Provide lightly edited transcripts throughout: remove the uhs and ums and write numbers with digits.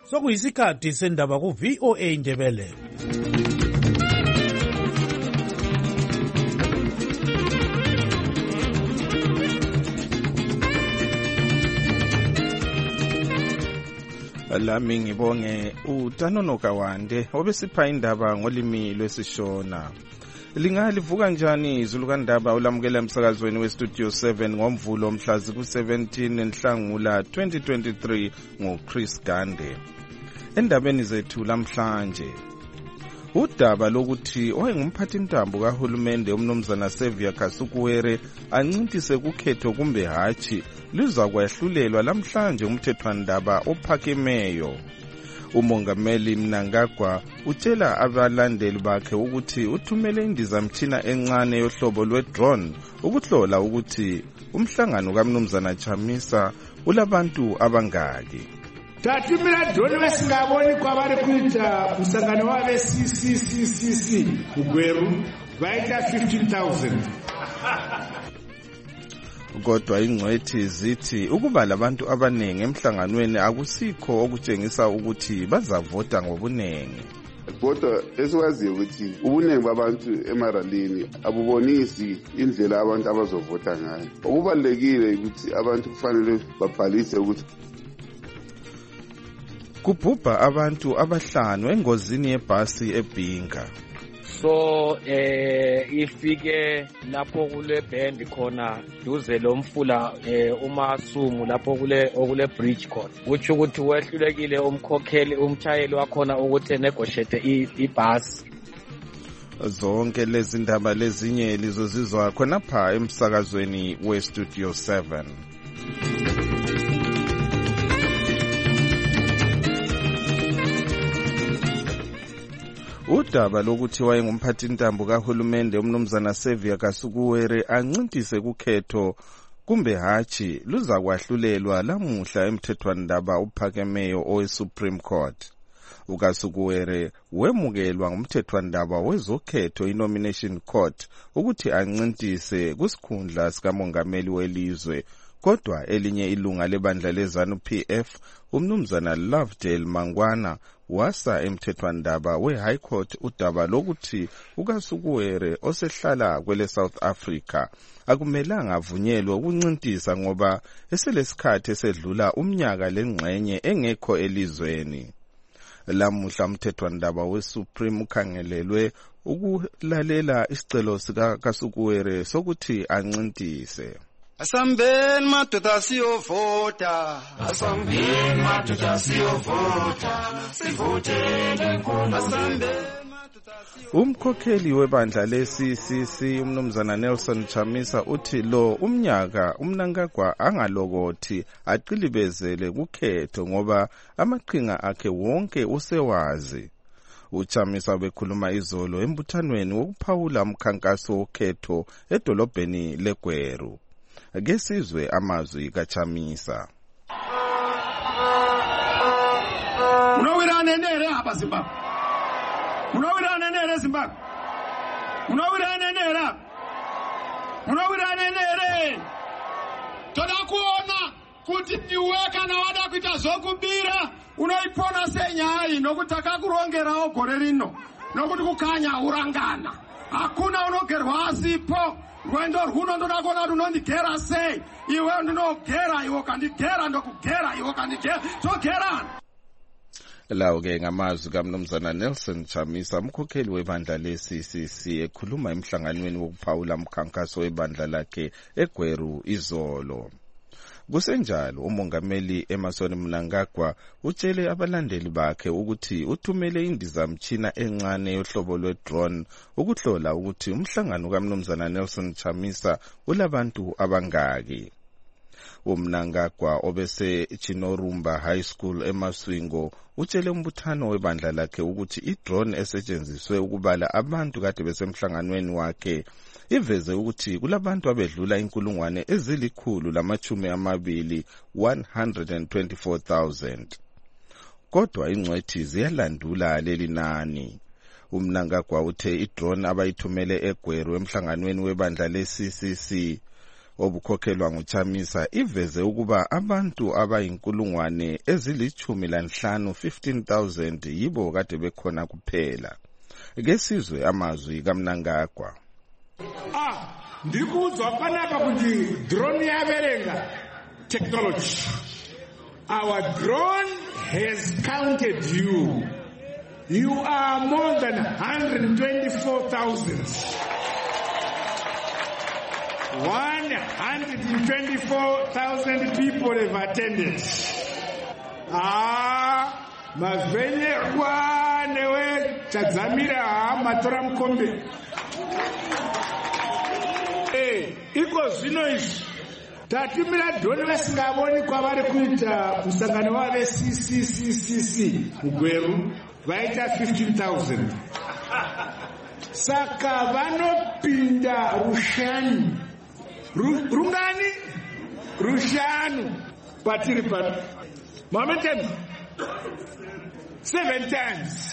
Sokuyisikhathi sendaba ku VOA Indebele. Lami ngibonge uTanono Kawande obesipha indaba ngolimi lwesishona. Lingalivuka njani izulu kandaba ulamukela emsakazweni weStudio 7 ngomvulo mhlazi ku-17 Nhlangula 2023 ngoChris Gande. Endabeni zethu lamhlanje, udaba lokuthi owayengumphathintambo kahulumende umnumzana Xavier Kasukuwere ancintise kukhetho kumbe hatshi liza kwehlulelwa lamhlanje umthethwandaba ophakemeyo. Umongameli Mnangagwa utshela abalandeli bakhe ukuthi uthumele indizamtshina encane yohlobo lwe-drone ukuhlola ukuthi umhlangano kaMnumzana Chamisa ulabantu abangaki. Tatumira drone vesingaboni kwavari kuita musangano wave CCCCC kugweru vaita 15,000. Kodwa ingcwethi zithi ukuba labantu abanengi emhlanganweni akusikho okutshengisa ukuthi bazavota ngobunengi. Kodwa esiwaziyo ukuthi ubunengi babantu emaralini abubonisi indlela abantu abazovota ngayo. Okubalulekile ukuthi abantu kufanele babhalise ukuthi kubhubha abantu abahlanu engozini yebhasi eBhinga. So ifike lapho kule band khona duze lomfula uMasumu lapho kule bridge khona, uthi ukuthi wehlulekile umkhokheli umchayeli wakhona ukuthi negotiate ibhasi. Zonke lezi ndaba lezinye lizozizwa khonapha emsakazweni weStudio 7. Udaba lokuthi wayengumphathintambo kahulumende umnumzana Xavier Kasukuwere ancintise kukhetho kumbe hatshi luza kwahlulelwa lamuhla emthethwandaba ophakemeyo oweSupreme Court. uKasukuwere wemukelwa ngumthethwandaba wezokhetho iNomination Court ukuthi ancintise kusikhundla sikamongameli welizwe. Kodwa elinye ilunga lebandla leZANU-PF umnumzana Lovedale Mangwana wasa emthethwandaba we-High Court udaba lokuthi uKasukuwere osehlala kwele South Africa akumelanga avunyelwe ukuncintisa ngoba eselesikhathi esedlula umnyaka lengxenye engekho elizweni. Lamuhla umthethwandaba weSupreme ukhangelelwe ukulalela isicelo sikaKasukuwere sokuthi ancintise. Asambeni madoda siyovota, asambeni madoda siyovota, sivotele nkulunkulu. Umkhokheli webandla le-CCC umnumzana Nelson Chamisa uthi lo umnyaka uMnangagwa angalokothi aqilibezele kukhetho ngoba amaqhinga akhe wonke usewazi. uChamisa bekhuluma izolo embuthanweni wokuphawula umkhankaso wokhetho edolobheni leGweru. Ake sizwe amazwi kaChamisa. Unowirane nere hapa Zimbabwe. Unowirane nere Zimbabwe. Unowirane nere. Unowirane nere. Toda kuona kuti niweka na wada kuita zokubira unoipona senyai nokutaka kurongerawo gore rino nokuti kukanya urangana. Hakuna unogerwa asipo. Rwendo rwuno ndoda kuona kuti unondigera sei. Iwe ndinogera iwe kandigera ndokugera iwe kandigera. Togerana. Lawo-ke ngamazwi kaMnumzana Nelson Chamisa umkhokheli webandla le-CCC ekhuluma emhlanganweni wokuphawula umkhankaso webandla lakhe eGweru izolo. Kusenjalo umongameli Emmerson Mnangagwa utshele abalandeli bakhe ukuthi uthumele indizamtshina encane yohlobo lwe-drone ukuhlola ukuthi umhlangano kaMnumzana Nelson Chamisa ulabantu abangaki. uMnangagwa obese Chinorumba High School eMaswingo utshele umbuthano webandla lakhe ukuthi i-drone esetshenziswe ukubala abantu kade besemhlanganweni wakhe iveze ukuthi kulabantu abedlula inkulungwane ezili-120 124,000. Kodwa ingcwethi ziyalandula leli nani. uMnangagwa uthe i-drone abayithumele eGweru emhlanganweni webandla le-CCC obukhokhelwa nguChamisa iveze ukuba abantu abayinkulungwane ezili-15 15,000 yibo kade bekhona kuphela. Kesizwe amazwi kaMnangagwa. Ndikuzwa panapa kuti drone yaverenga technology. Our drone has counted you. You are more than 124,000. 124,000 people have attended. Mavenye kwanewe tadzamira matora mkombe. Iko zvino izvi tatumira drone vasingavoni kwavari kuita musangano wave CCCCC mugweru vaita 15,000. Saka vanopinda rushanu. Rungani? Rushanu. Patiri pano. Momentum. 7 times.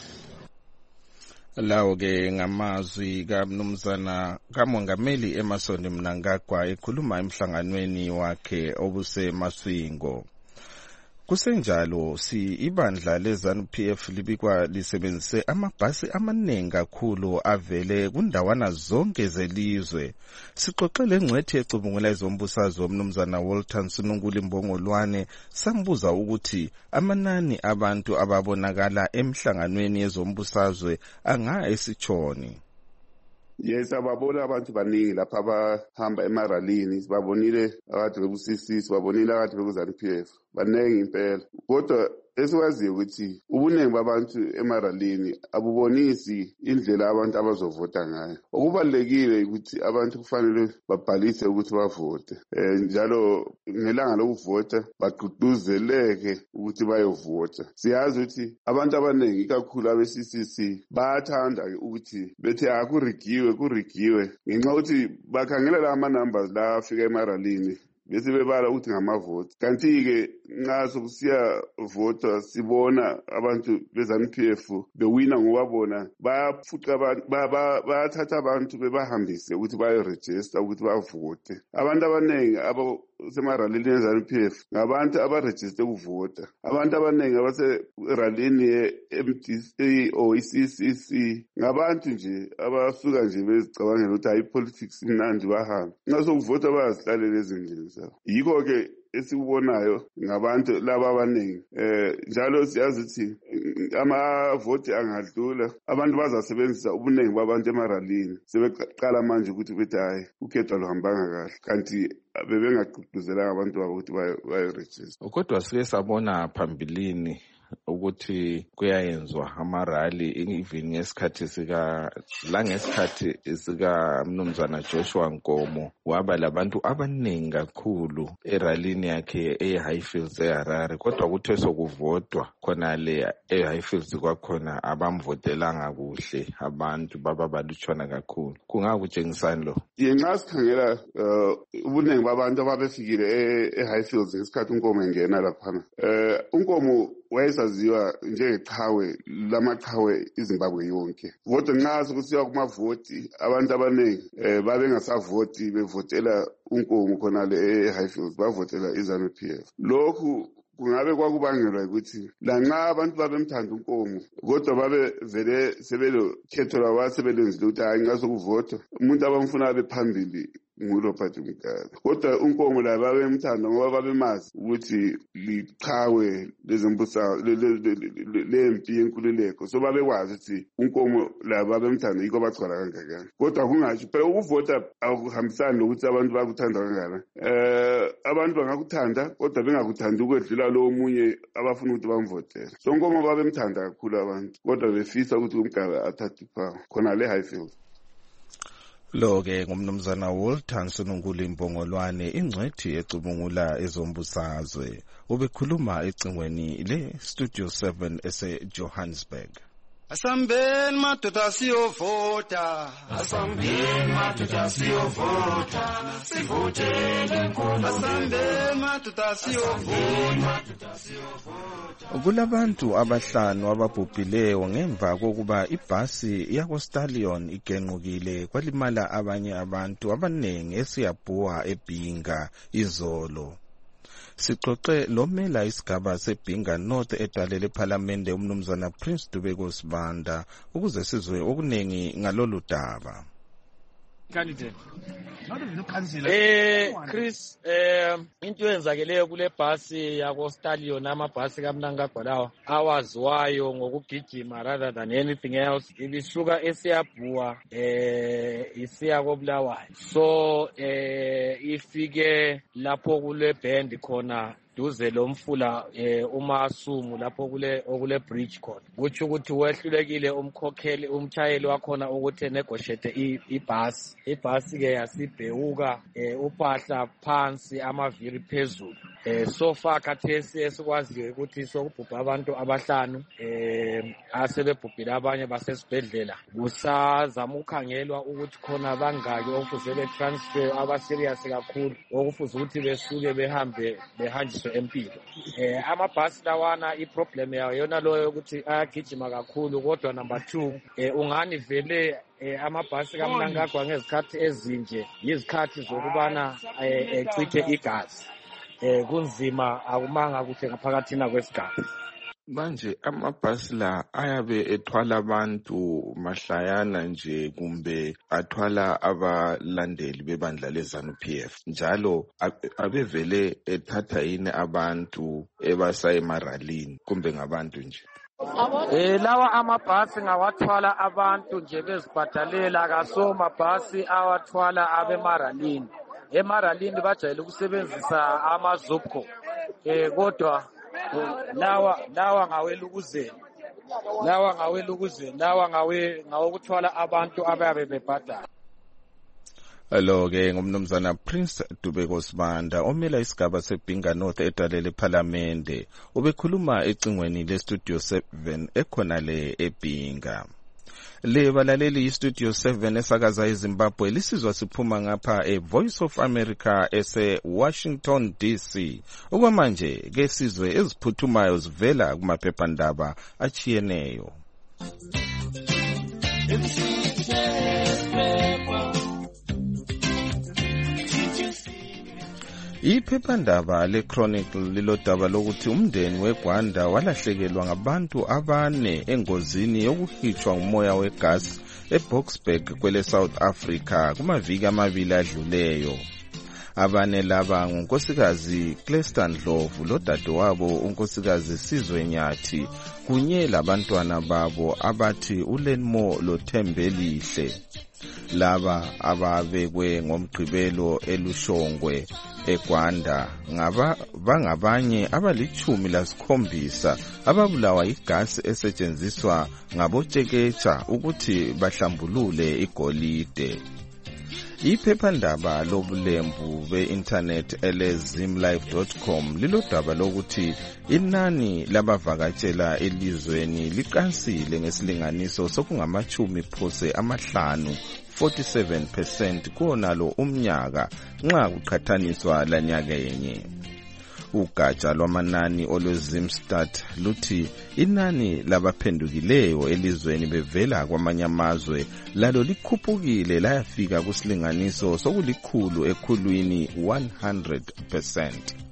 Lawo ke ngamazwi kaMnumzana kaMongameli Emmerson Mnangagwa ekhuluma emhlanganweni wakhe obuseMaswingo. Kusenjalo ibandla leZANU-PF libikwa lisebenzise amabhasi amaningi kakhulu avele kundawana zonke zelizwe. Sixoxele ngcwethi ecubungula ezombusazwe uMnumzana Walter Nsununkulu Mbongolwane sambuza ukuthi amanani abantu ababonakala emhlanganweni yezombusazwe anga esitshoni. Yes, ababona abantu baningi lapha abahamba emaralini, sibabonile akade beku-CC, sibabonile akade beku-ZANU-PF, baningi impela. Kodwa esikwaziyo ukuthi ubuningi babantu emaralini abubonisi indlela abantu abazovota ngayo. Okubalulekile ukuthi abantu kufanele babhalise ukuthi bavote. Njalo ngelanga lokuvota bagqugquzeleke ukuthi bayovota. Siyazi ukuthi abantu abaningi ikakhulu abe-CCC bayathanda ukuthi bethi kurigiwe ngenxa ukuthi bakhangela la ama-numbers la afika emaralini bese bebala ukuthi ngamavoti. Kanti-ke nxa sokusiya vota sibona abantu beZANU-PF bewina ngoba bona bayathatha abantu bebahambise ukuthi bayorejista ukuthi bavote. Abantu abaningi abasemaralini eZANU-PF ngabantu abarejiste ukuvota. Abantu abaningi abaseralini ye-MDC or i-CCC ngabantu nje abasuka nje bezicabangela ukuthi hayi politics imnandi bahambe. Nxa sokuvota bayazihlalela ezindlini zabo. Yikho-ke esikubonayo ngabantu laba abaningi. Njalo siyazi ukuthi amavoti angadlula abantu bazasebenzisa ubuningi babantu emaralini. Sebeqala manje ukuthi bethi hayi ukhetho luhambanga kahle. Kanti bebengagqugquzelanga abantu babo ukuthi bayorejista. Kodwa sike sabona phambilini ukuthi kuyayenzwa amarali even ngesikhathi ngesikhathi sika Mnumzana Joshua Nkomo waba labantu abaningi kakhulu eralini yakhe eHighfields eHarare, kodwa kuthe sokuvotwa khona le eHighfields kwakhona abamvotelanga kuhle abantu babalutshwana kakhulu. Kungakutshengisani lo? Nxa sikhangela ubuningi babantu ababefikile eHighfields ngesikhathi uNkomo engena laphana. uNkomo wayesaziwa njengeqhawe lamaqhawe iZimbabwe yonke. Vote nxa sokusiya kumavoti abantu abaningi babengasavoti bevotela uNkomo khona le eHighfields bavotela iZANU-PF. Lokhu kungabe kwakubangelwa ukuthi lanxa abantu babemthanda uNkomo kodwa babevele sebelo khetho laba sebelenzile ukuthi hayi nxa sokuvota umuntu abamfuna bephambili ngulo Phathi Mgaba. Kodwa uNkomo la babemthanda ngoba babemazi ukuthi liqhawe lezembusa lempi yenkululeko. So babekwazi ukuthi uNkomo la babemthanda yiko bagcwala kangakani. Kodwa kungasho phela ukuvota akuhambisani nokuthi abantu bakuthanda kangakani. Abantu bangakuthanda kodwa bengakuthandi ukwedlula lo omunye abafuna ukuthi bamvotele. So uNkomo babemthanda kakhulu abantu kodwa befisa ukuthi uMgaba athathe iphawu khona le Highfields. Lo-ke ngumnumzana Walter Nsununkulu Mbongolwane ingcwethi ecubungula ezombusazwe. Ubekhuluma ecingweni le Studio 7 ese Johannesburg. Asambeni madoda siyovota. Asambeni madoda siyovota. Sivotele inkundla. Asambeni madoda siyovota. Kulabantu abahlanu ababhubhileyo ngemva kokuba ibhasi yakostallion igenqukile kwalimala abanye abantu abanengi eSiyabhuwa eBhinga izolo. Sixoxe lomela isigaba seBhinga North edalele ePhalamende umnumzana Prince Dubeko Sibanda ukuze sizwe okunengi ngalolu daba. Chris, into yenzakeleyo kule bhasi yakostallion amabhasi kaMnangagwa lawa awaziwayo ngokugijima rather than anything else ibisuka eSiyabhuwa isiya koBulawayo. So ifike lapho kule band khona duze lomfula uMasumu lapho okule bridge khona. Kuthi ukuthi wehlulekile umkhokheli umchayeli wakhona ukuthi negotiate ibhasi. Ibhasi ke yasibhewuka uphahla phansi amaviri phezulu. So far khathesi esikwaziyo ukuthi sokubhubha abantu abahlanu asebebhubhile abanye basesibhedlela. Kusazama ukukhangelwa ukuthi khona bangaki okufuze betransfer abaserious kakhulu okufuze ukuthi besuke behanjiswe empilo. Amabhasi lawana iproblem yawo yona loyo ukuthi ayagijima kakhulu kodwa number 2 ungani vele amabhasi kaMnangagwa ngezikhathi ezinje yizikhathi zokubana ecithe igazi. Kunzima akumanga kuhle ngaphakathina kwesigaba. Manje amabhasi la ayabe ethwala abantu mahlayana nje kumbe athwala abalandeli bebandla leZANU-PF njalo abevele ethatha yini abantu ebasa emaralini kumbe ngabantu nje? Lawa amabhasi ngawathwala abantu nje bezibhadalela kaso mabhasi awathwala abemaralini. Emaralini bajayele ukusebenzisa amazupco kodwa lawa ngawelukuzeni ngawokuthwala abantu abayabe bebhadala. Lo ke ngumnumzana Prince Dubeko Sibanda omela isigaba seBhinga North edalele ePhalamende ubekhuluma ecingweni leStudio 7 ekhona le eBhinga. Le balaleli iStudio 7 esakaza eZimbabwe lisizwa siphuma ngapha eVoice of America ese-Washington DC. Okwamanje ke sizwe eziphuthumayo zivela kumaphephandaba achiyeneyo. Iphephandaba leChronicle lilodaba lokuthi umndeni weGwanda walahlekelwa ngabantu abane engozini yokuhitshwa ngumoya wegas eBoksburg kwele South Africa kumaviki amabili adluleyo. Abane laba ngunkosikazi Cleston Ndlovu lodadewabo unkosikazi Sizwe Nyathi kunye labantwana babo abathi uLenmo loThembelihle. Laba ababekwe ngomgqibelo eLushongwe eGwanda bangabanye abali-17 ababulawa igasi esetshenziswa ngabotsheketsha ukuthi bahlambulule igolide. Iphephandaba lobulembu be-internet elezimlife.com lilodaba lokuthi inani labavakatshela elizweni liqansile ngesilinganiso sokungama-50% 47% kuwonalo umnyaka nxa kuqhathaniswa lanyaka yenye. Ugatsha lwamanani olwezimstat luthi inani labaphendukileyo elizweni bevela kwamanye amazwe lalo likhuphukile layafika kusilinganiso sokulikhulu ekhulwini 100%.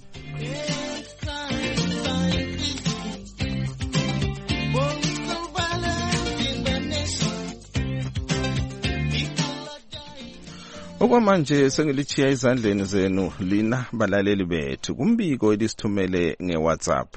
Okwamanje sengilichiya izandleni zenu lina balaleli bethu kumbiko elisithumele ngeWhatsApp.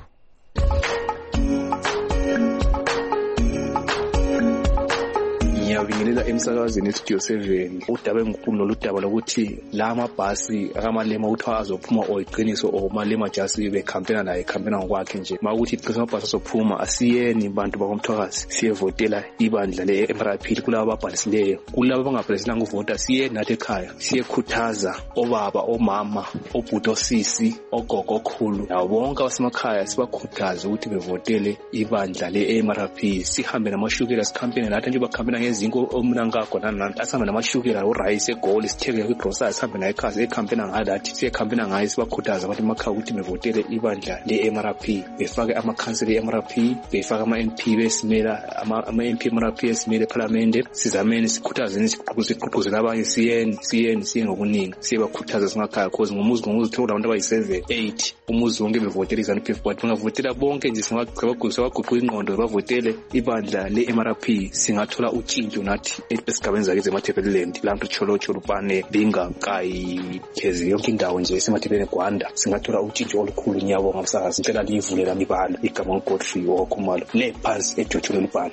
Ngiyabingelela emsakazweni eStudio 7 udaba enkulu noludaba lokuthi la mabhasi akamalema uthiwa azophuma oyiqiniso o malema just becampaigna naye campaigna ngokwakhe nje makuthi iqiniso amabhasi azophuma asiyeni bantu bakomthwakazi siyevotela ibandla le-MRP kulabo ababhalisileyo kulabo abangabhaliselanga ukuvota siye nathi ekhaya siyekhuthaza obaba omama obhuti osisi ogogo okhulu nabo bonke abasemakhaya sibakhuthaza ukuthi bevotele ibandla le-MRP sihambe namashukela sikhampene nathi nje bakhampena ngezinto omnankakho nananti asihambe namashukela urice egoli sitheke kwigrocery sihambe naye ekhaya ekhampena ngalathi siyekhampena ngayo sibakhuthaza abantu emakhaya ukuthi bevotele ibandla le-MRP befake amakhansela e-MRP befake ama-MP besimela ama-MP MRP esimele eParliament sizameni sikhuthazeni sigqugquzela abanye siye ngokuningi siyebakhuthaza singakhaya cause ngomuzi uthola abantu abayi7 8 umuzi wonke bevotela iZANU-PF but bangavotela bonke nje singaguqula ingqondo bavotele ibandla le-MRP singathola utshintsho nathi esigabeni zakhe eMatabeleland lanto Cholocho Lupane Binga Kai Khezi yonke indawo nje eSematabeleland Gwanda singathola utshintsho olukhulu nyabonga msakazi ngicela livulela libala igama uGodfrey Wokhumalo lephansi eJotholo Lupane.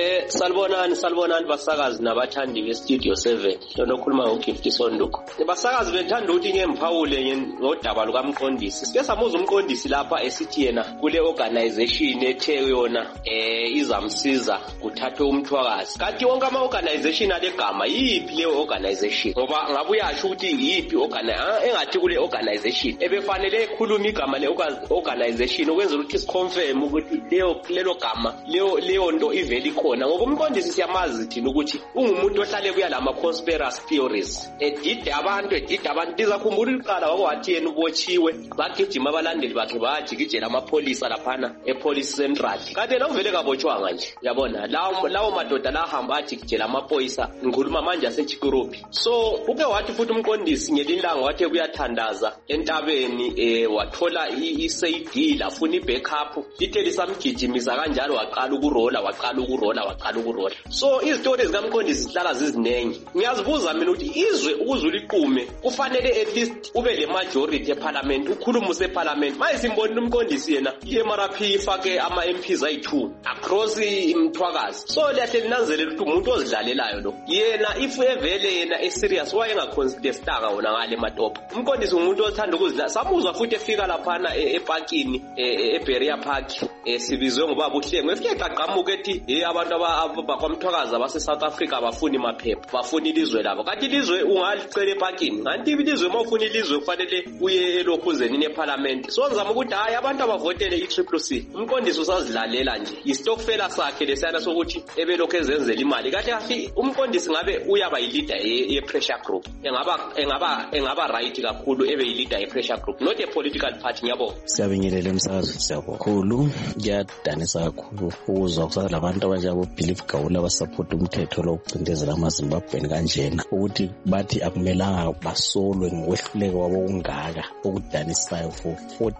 Salibonani basakazi nabathandi beStudio 7 lonokhuluma ngoGift Sonduko. Basakazi bethanda ukuthi ngemphawule ngodaba lukaMqondisi. Sike samuza umqondisi lapha esithi yena kule organization ethe yona izamsiza kuthathwe umthwakazi. Kanti wonke ama organization alegama yipi le organization? Ngoba ngabe uyasho ukuthi yipi engathi kule organization ebefanele ekhuluma igama le organization ukwenzela ukuthi siconfirm ukuthi lelo gama leyo nto iveli khona. Ngoba umqondisi siyamazi thina ukuthi ungumuntu ohlale kuya lama conspiracy theories edide abantu izakhumbula iqala wakwathi yena ubotshiwe bagijima abalandeli bakhe bajikijela amapholisa laphana epolice central kanti lo vele kabotshwanga nje yabona lawo madoda lahamba ajikijela amaphoyisa ngikhuluma manje aseChikurupi. So uke wathi futhi umqondisi ngelinlanga wathe kuyathandaza entabeni wathola iSAD lafuna ibackup lithe lisamgijimisa kanjalo waqala ukurola. So izitori zikaMqondisi zihlala zizinengi. Ngiyazibuza mina ukuthi izwe ukuzuliqume kufanele at least ube le majority eParliament ukhulumuse eParliament. Manje simbonile umqondisi yena iMRP ifake ama MPs ayi2 across imthwakazi. So liyahle linanzelela ukuthi umuntu ozidlalelayo lo yena if evele yena serious wayengacontestanga wona ngale matopo. Umqondisi umuntu othanda ukuzidla samuzwa futhi efika laphana eparkini eBeria Park sibizwe ngoba ubuhlenge efike qaqamuka ethi abantu abakwamthwakazi abase South Africa abafuni maphepha bafuni ilizwe labo kanti ilizwe ungalicela eparkini kanti ilizwe mawufuna ilizwe kufanele uye elokhuzeni neParliament. So ngizama ukuthi hayi abantu abavotele iCCC umqondisi usazilalela nje istokfela sakhe lesiyana sokuthi ebelokho ezenzela imali kahle umqondisi ngabe uyaba yileader ye-pressure group engaba right kakhulu ebe yileader ye-pressure group not a political party nyabo. Siyabingelela emsakazi siyabonga kakhulu kuyadanisa kakhulu ukuzwa kusala abantu abajabo believe gawula abasupport umthetho lo ukucindezela amaZimbabweni kanjena ukuthi bathi akumelanga basolwe ngokwehluleka wabo kungaka okudanisayo for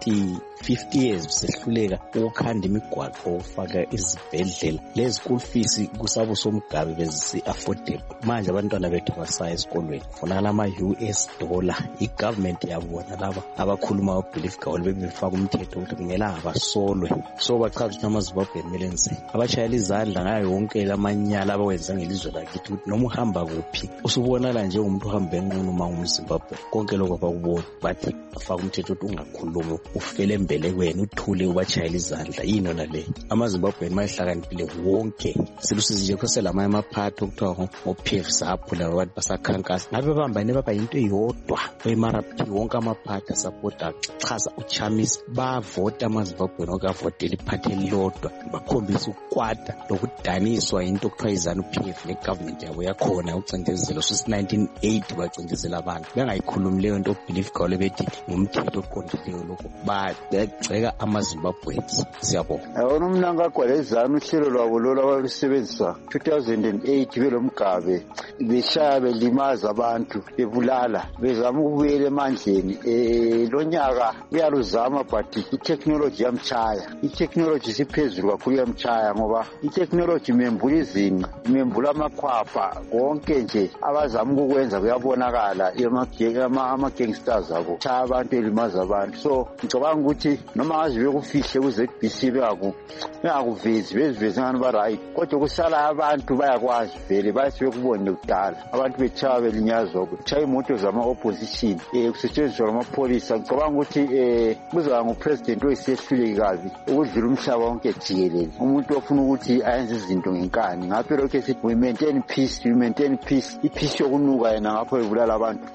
50 years besehluleka ukukhanda imigwaqo ufaka izibhedlela lezi school fees kusabo somgabe bezisi affordable. Manje abantwana bethu basaya esikolweni funakala ama-US dollar igovernment yabona laba abakhuluma believe gawula bebefaka umthetho ukuthi kungelanga basolwe. So bachaza ukuthi amaZimbabweni melenze abashayela izandla ngayo yonke lamanyala abawenza ngelizwe lakithi ukuthi noma uhamba kuphi usubonala nje umuntu uhambe enqunu uma umZimbabwe konke lokho bakubona bathi afaka umthetho ukuthi ungakhulumi ufele embelekweni uthule ubachayela izandla yini nale amaZimbabweni mayihlakaniphile wonke silusizi nje khoselama amaphathi okuthiwa ngoPF saphula abantu basakhankasa ngabe bambane baba into eyodwa eMRP wonke amaphathi asupporta chaza uChamisa bavota amaZimbabweni okavotela iphathi elilodwa bakhombisa ukwada lokudaniswa into okuthiwa iZANU-PF negovernment yabo yakhona ucindezelo sus1980 bacindezela abantu bengayikhulumi leyo nto believe gawule bethi ngumthetho oqondileyo lokho bagceka amaZimbabweans. Siyabonga. Mina ngagwala iZANU uhlelo lwabo lolo abalusebenzisa 2008 belomgabe beshaya belimaza abantu bebulala bezama ukubuyela emandleni lo nyaka uyaluzama but itechnology yamchaya itechnology siphezulu kakhulu yamchaya ngoba itechnology membula izinqa membula amakhwapha konke nje abazama ukwenza kuyabonakala ama gangsters abo chaya abantu elimaza abantu so ngicabanga ukuthi noma ngaze bekufihle ku-ZBC bengakuvezi beziveze ngani ba-right kodwa kusala abantu bayakwazi vele bathi bekubone kudala abantu betshaya belinyazwa kutshaya imoto zama-opposition kusetshenziswa lamapholisa ngicabanga ukuthi kuzaba ngupresident oyisehluleki kabi ukudlula umhlaba wonke jikelele umuntu ofuna ukuthi ayenze izinto ngenkani ngapho lokho esithi we maintain peace ipeace yokunuka yena ngapho ebulala abantu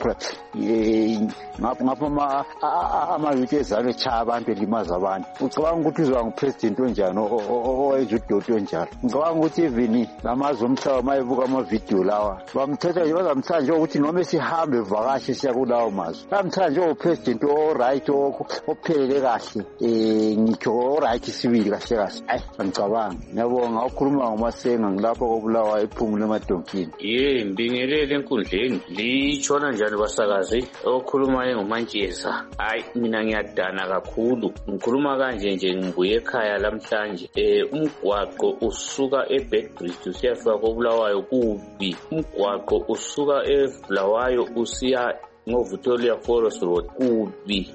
ngapho ama-youth ezalo etshaya abantu elimaza abantu ucabanga ukuthi uzaba ngupresident onjani owenza udodo onjalo ngicabanga ukuthi even lamazwe omhlaba mayebuka amavidiyo lawa bamthetha nje bazamthatha njengokuthi noma sihambe vakashe siya kulawo mazwe bamthatha njengopresident o-right ophelele kahle ngitsho o-right sibili kahle kahle angicabanga ngiyabonga ukhuluma ngomasenga ngilapho kobulawa ephumule emadonkini mbingelele enkundleni litshona njani basakazi okhulumayo ngumantsheza hayi mina ngiyadana kakhulu ngikhuluma kanje nje ngibuye ekhaya lamhlanje umgwaqo usuka eBedbridge usiyafika kobulawayo kubi umgwaqo usuka eBulawayo usiya ngoVictoria Forest Road kubi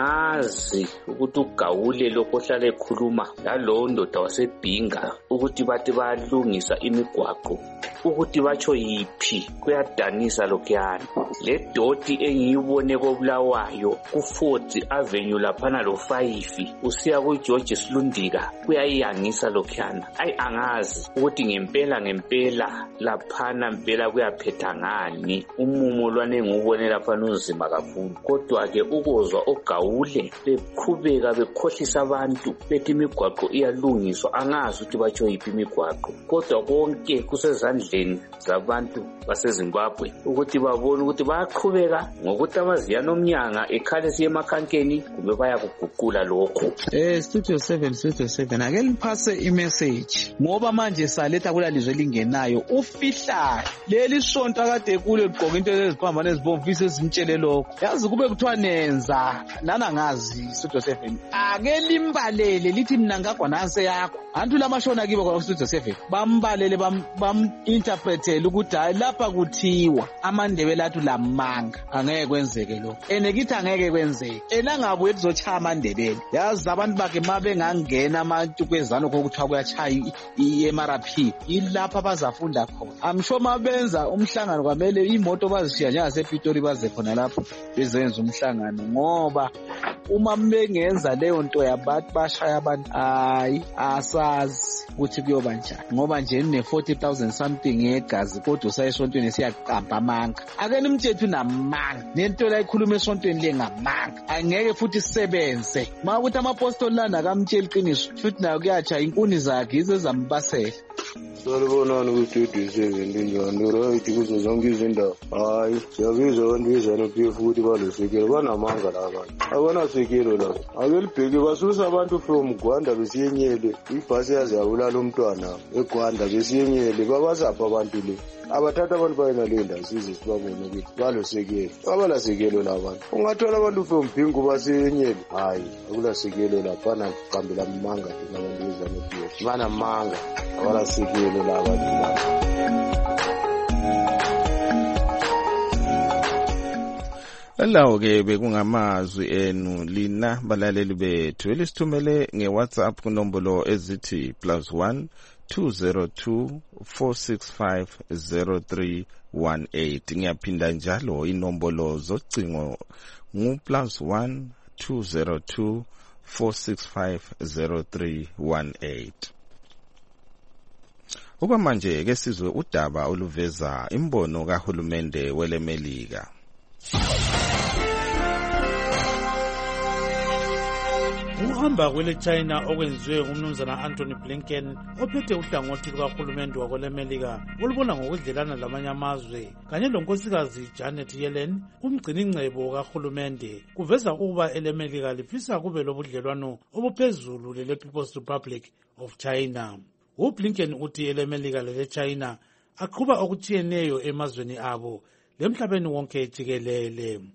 angazi ukuthi ugawule lokho ohlala ekhuluma lalowo ndoda wasebhinga ukuthi bathi bayalungisa imigwaqo ukuthi batsho yiphi kuyadanisa lokhuyana le doti engiyibone kobulawayo ku-4th Avenue laphana lo-5 usiya kuGeorge Silundika kuyayangisa lokhuyana ayi angazi ukuthi ngempela laphana mpela kuyaphetha ngani umumo lwane ngubone lapha unzima kakhulu kodwa-ke ukuzwa ogawule beqhubeka bekhohlisa abantu bethi imigwaqo iyalungiswa angazi ukuthi batsho yiphi imigwaqo kodwa konke kusezandleni zabantu baseZimbabwe ukuthi babone ukuthi bayaqhubeka ngokuthi amaziyana omnyanga ekhale siye emakhankeni kumbe bayakuguqula lokho. Studio 7 ake liphase imessage ngoba manje saletha kula lizwe lingenayo ufihlayo leli sonto akade kulo ligqoka into eziphambana ezibomvu ezimtshele lokho yazi kube kuthiwa nenza nanangazi Studio 7 ake limbalele lithi mina ngagwa nanse yakho antu lamashona kibo kwa Studio 7 bambalele interpretele ukuthi hayi lapha kuthiwa amandebele athu lamanga angeke kwenzeke lokho enekithi angeke kwenzeke enangabuye kuzochaya amandebele yazi abantu bakhe mabe ngangena abantu kwezano kokuthiwa kuyachaya iMRP ilapha bazafunda khona amsho mabenza umhlangano kwamele imoto bazishiya njengasePitori baze khona lapho bezenza umhlangano ngoba uma bengenza leyo nto yabantu bashaya abantu hayi asazi ukuthi kuyoba njani ngoba nje ne40,000 something yegazi kodwa usayesontweni siyaqamba amanga ake nimthethu namanga nento la ikhuluma esontweni lengamanga angeke futhi sisebenze makuthi amapostoli lana akamtshela iqiniso futhi nayo kuyatsha inkuni zakhe izezambasela salibonani ukuthi uDiseventi njani right kuzo zonke izindawo hayi siyabiza abantu bezanu-PF ukuthi balosekelo banamanga labantu abanasekelo labo ake libheke basusa abantu from Gwanda besiyenyele ibhasi yaze yabulala umntwana eGwanda besiyenyele babazapha abantu le abathatha abantu bayena ndawo size sibabone ukuthi balosekelo abalasekelo labantu ungathola abantu from Bhingu basiyenyele hayi akulasekelo laphana kuqambela amanga thina abantu bezanu-PF banamanga abalasekelo labantu laba. Lawo-ke bekungamazwi enu lina balaleli bethu elisithumele nge-WhatsApp kunombolo ezithi +1 202 465 0318 ngiyaphinda njalo inombolo zocingo ngu+1 202 465 0318. Okwamanje ke sizwe udaba oluveza imbono kahulumende welemelika. Ukuhamba kwele China okwenziwe ngumnumzana Anthony Blinken ophethe uhlangothi lukahulumende wakwelemelika olubona ngokudlelana lamanye amazwe kanye lonkosikazi Janet Yellen kumgciningcebo kahulumende kuveza ukuba elemelika lifisa kube lobudlelwano obuphezulu lele People's Republic of China. uBlinken uthi elemelika lele China aqhuba okutshiyeneyo emazweni abo lemhlabeni wonke jikelele.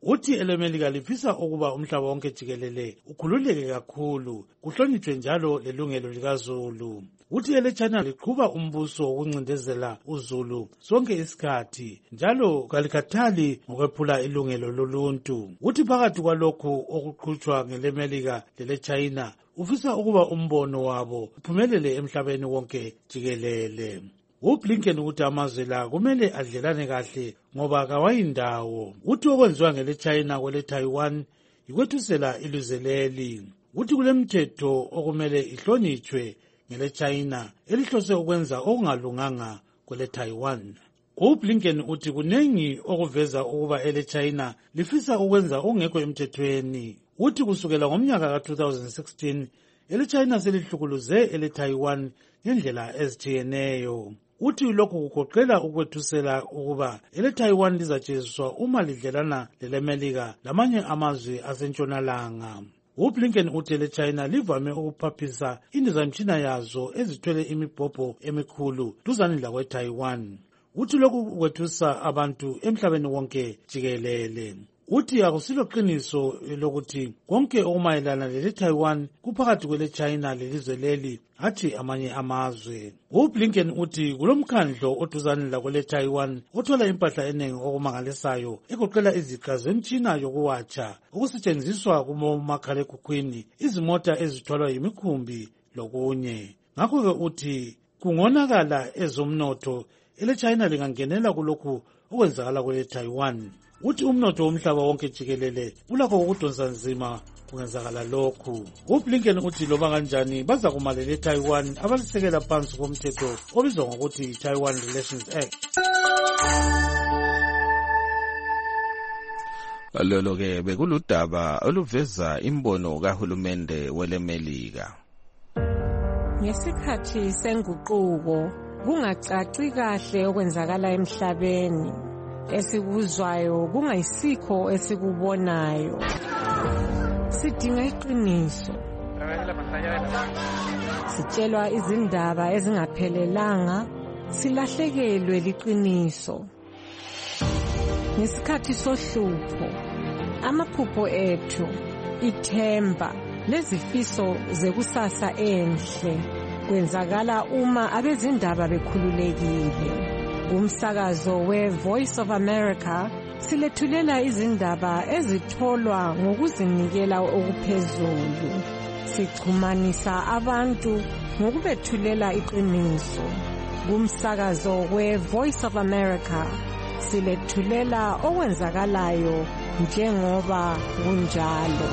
Uthi elemelika lifisa ukuba umhlaba wonke jikelele ukhululeke kakhulu, kuhlonitshwe njalo lelungelo likaZulu. Uthi eleChina liqhuba umbuso wokuncindezela uZulu sonke isikhathi, njalo kalikhathali ngokwephula ilungelo loluntu. Uthi phakathi kwalokhu okuqhutshwa ngelemelika leleChina, ufisa ukuba umbono wabo uphumelele emhlabeni wonke jikelele. UBlinken uthi amazwe la kumele adlelane kahle ngoba kawayindawo. Uthi okwenziwa ngeleChina kweleTaiwan yikwethusela ilizwe leli. Uthi kulemithetho okumele ihlonitshwe ngeleChina elihlose ukwenza okungalunganga kweleTaiwan. UBlinken uthi kunengi okuveza ukuba eleChina lifisa ukwenza okungekho emthethweni. Uthi kusukela ngomnyaka ka-2016 eleChina selihlukuluze eleTaiwan ngendlela ezitshiyeneyo. Uthi lokhu kugoqela ukwethusela ukuba eleTaiwan lizatsheziswa uma lidlelana lelemelika lamanye amazwe asentshonalanga. UBlinken uthi eleChina livame ukuphaphisa indizamtshina yazo ezithwele imibhobho emikhulu duzane lakweTaiwan. Uthi lokhu kwethusa abantu emhlabeni wonke jikelele. Uthi akusilo qiniso lokuthi konke okumayelana leleTaiwan kuphakathi kweleChina lelizwe leli athi amanye amazwe. UBlinken uthi kulomkhandlo oduzane lakweleTaiwan othola impahla eningi okumangalisayo egoqela iziqa zemtshina yokuwatsha okusetshenziswa kumomakhalekhukhwini, izimota ezithwalwa yimikhumbi lokunye. Ngakho-ke uthi kungonakala ezomnotho eleChina lingangenela kulokhu okwenzakala kweleTaiwan. Uthi umnotho womhlaba wonke jikelele ulakho ukudonsa nzima kungenzakala lokhu. UBlinken uthi loba kanjani baza kumalela eTaiwan abalisekela phansi komthetho obizwa ngokuthi Taiwan Relations Act. Lolo-ke bekuludaba oluveza imbono kahulumende welemelika. Ngesikhathi senguquko kungacaci kahle okwenzakala emhlabeni. Esikuzwayo kungayisikho esikubonayo. Sidinga iqiniso. Sitshelwa izindaba ezingaphelelanga, silahlekelwe liqiniso. Ngesikhathi sohlupho, amaphupho ethu, ithemba, lezifiso zekusasa enhle kwenzakala uma abezindaba bekhululekile. Umsakazo we-Voice of America silethulela izindaba ezitholwa ngokuzinikela okuphezulu. Sichumanisa abantu ngokubethulela iqiniso. Umsakazo we-Voice of America silethulela okwenzakalayo njengoba kunjalo.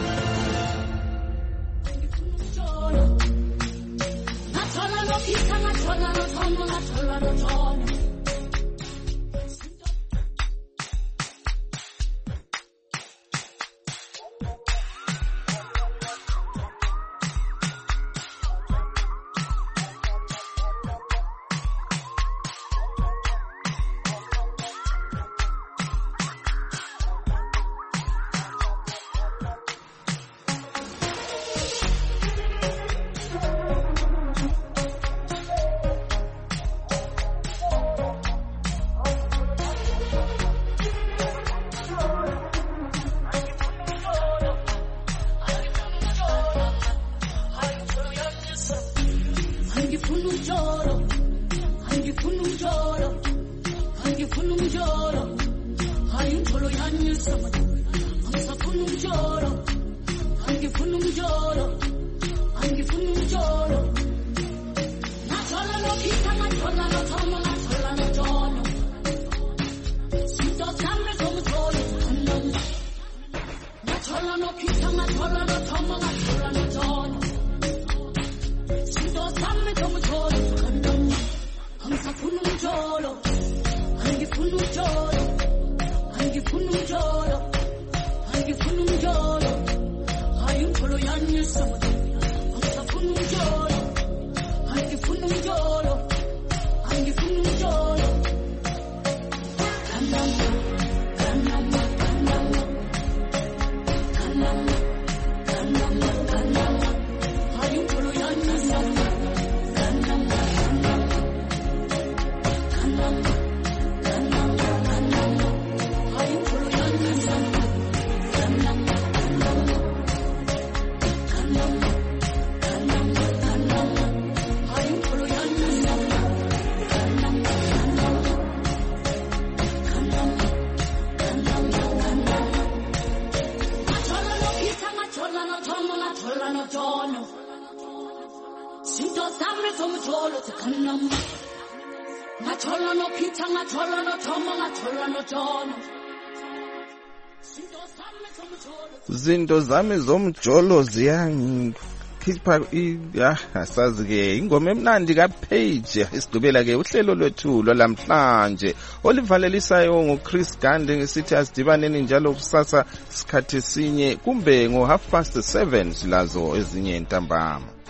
Angifuna umjolo, hayi umjolo yani yesona, angifuna umjolo. Zinto zami zomjolo zikhanama. Ngathola no Peter, ngathola no Tom, ngathola no John. Zinto zami zomjolo ziyangikhipha asazi ke ingoma emnandi kaPage isigqibela ke uhlelo lwethu lwalamhlanje olivalelisayo ngoChris Gande ngesithi asidibaneni njalo kusasa isikhathi sinye kumbe ngo 7:30 silazo ezinye intambama.